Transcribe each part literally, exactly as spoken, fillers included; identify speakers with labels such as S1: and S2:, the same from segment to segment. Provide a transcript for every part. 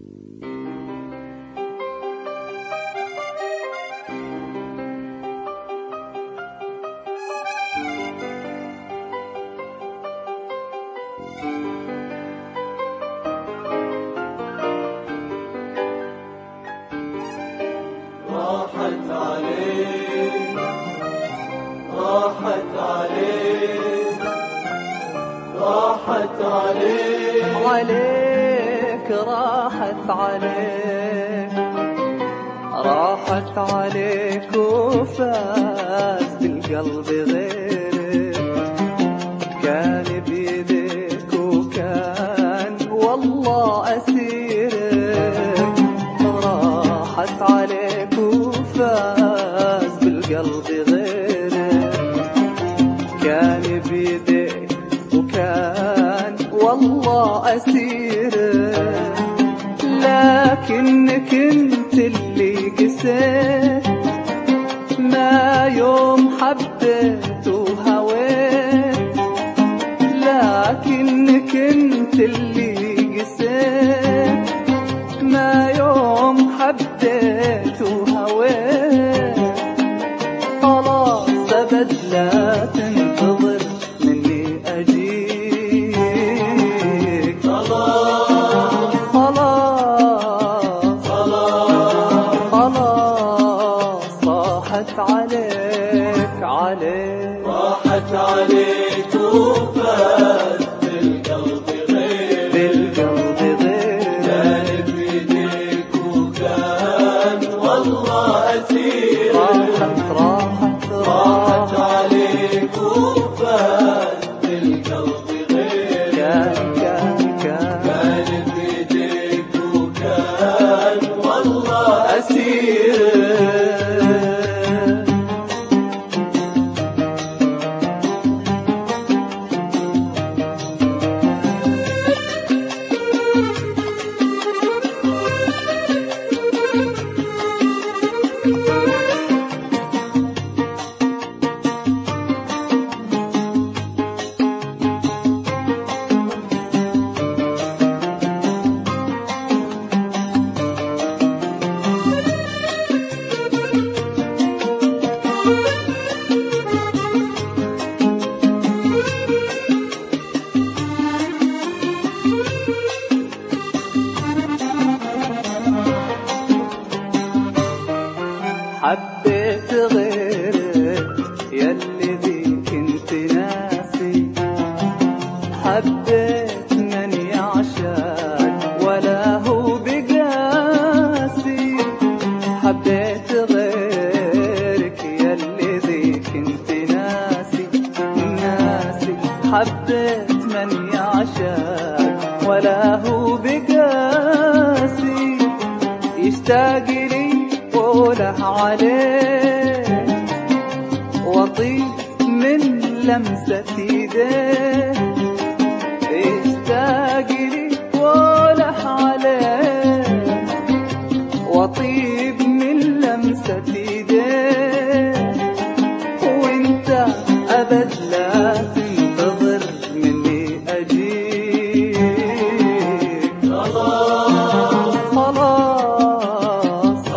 S1: راحت عليك راحت عليك راحت عليك
S2: عليك راحت عليك راحت عليك وفاز بالقلب غيرك كان بيدك وكان والله أسيرك راحت عليك وفاز بالقلب غيرك كان بيدك وكان والله أسيرك لكنك انت اللي قسيت ما يوم حبيت وهويت لكنك انت اللي قسيت ما يوم حبيت وهويت خلاص أبد لا تنتظر مني أجيك
S1: خلاص
S2: خلاص
S1: خلاص
S2: خلاص راحت عليك عليك
S1: راحت عليك وفات بالقلب غير
S2: بالقلب غير
S1: كان بيديك وكان والله أسير
S2: راحت راحت
S1: راحت
S2: راحت
S1: عليك وفات بالقلب غير
S2: كان كان كان
S1: كان بيديك وكان والله أسير
S2: حبيت غيرك يلي ذيك انت ناسي حبيت من يعشاك ولا هو بقاسي حبيت غيرك يلي ذيك انت ناسي ناسي حبيت من يعشاك ولا هو بقاسي يشتاق لي وله عليه وطيب من لمسة ايديه يشتاق لي وله عليه وطيب من لمسة ايديه وانت أبد لا تنتظر مني أجيك
S1: خلاص
S2: خلاص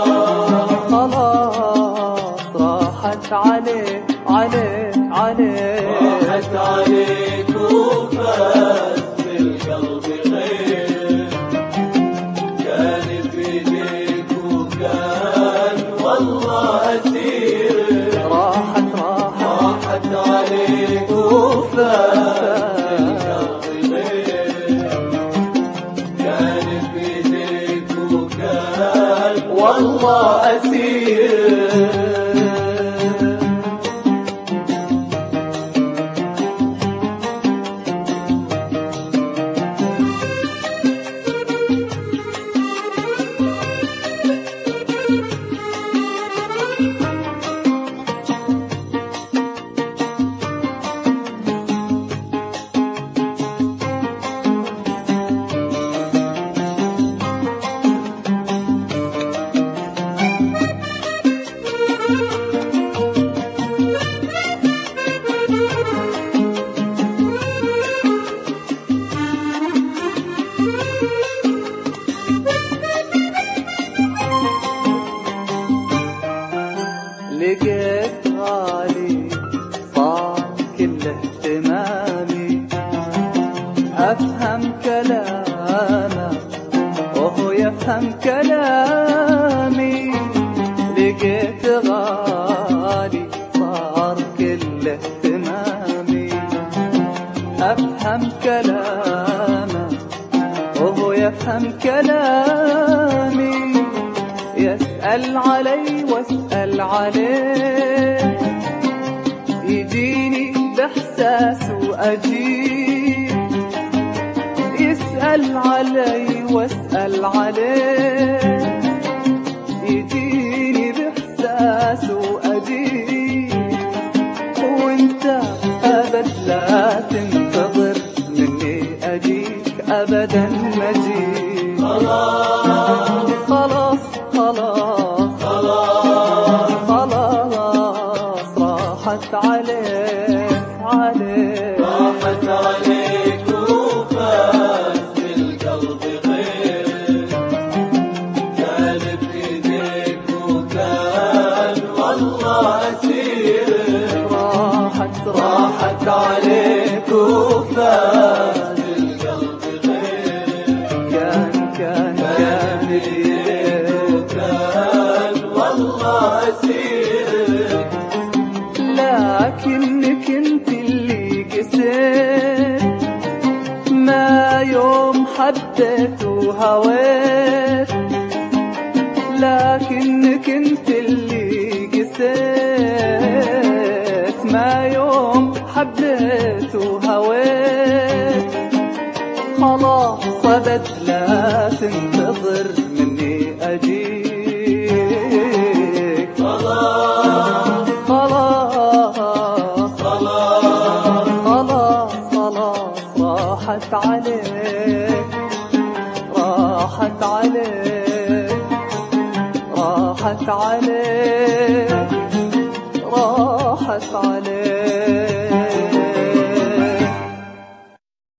S2: خلاص راحت عليك عليك عليك
S1: راحت عليك وفات بالقلب غير كان بيديك وكان والله أسير
S2: راحت راحت
S1: راحت عليك وفات بالقلب غير كان بيديك وكان والله أسير
S2: يفهم كلامي لقيت غالي صار كل اهتمامي. أفهم كلامه وهو يفهم كلامي، يسأل علي واسأل عليه، يجيني بإحساس وأجيب، يسأل علي واسأل عليه، يجيني بإحساس وأجيب. وانت أبد لا تنتظر مني أجيك أبدا مجيك. خلاص خلاص خلاص خلاص خلاص راحت عليك عليك
S1: راحت عليك وفات بالقلب غير، كان بإيديك وكان والله أسير.
S2: راحت
S1: راحت عليك وفات بالقلب غير،
S2: كان كان كان
S1: بإيديك وكان والله أسير.
S2: لكنك انت اللي قسيت، ما يوم حبيت وهويت. لكنك انت اللي قسيت، ما يوم حبيت وهويت. خلاص أبد لا تنتظر مني أجيك.
S1: خلاص
S2: خلاص
S1: خلاص
S2: خلاص خلاص راحت عليك راحت عليك راحت عليك راحت عليك.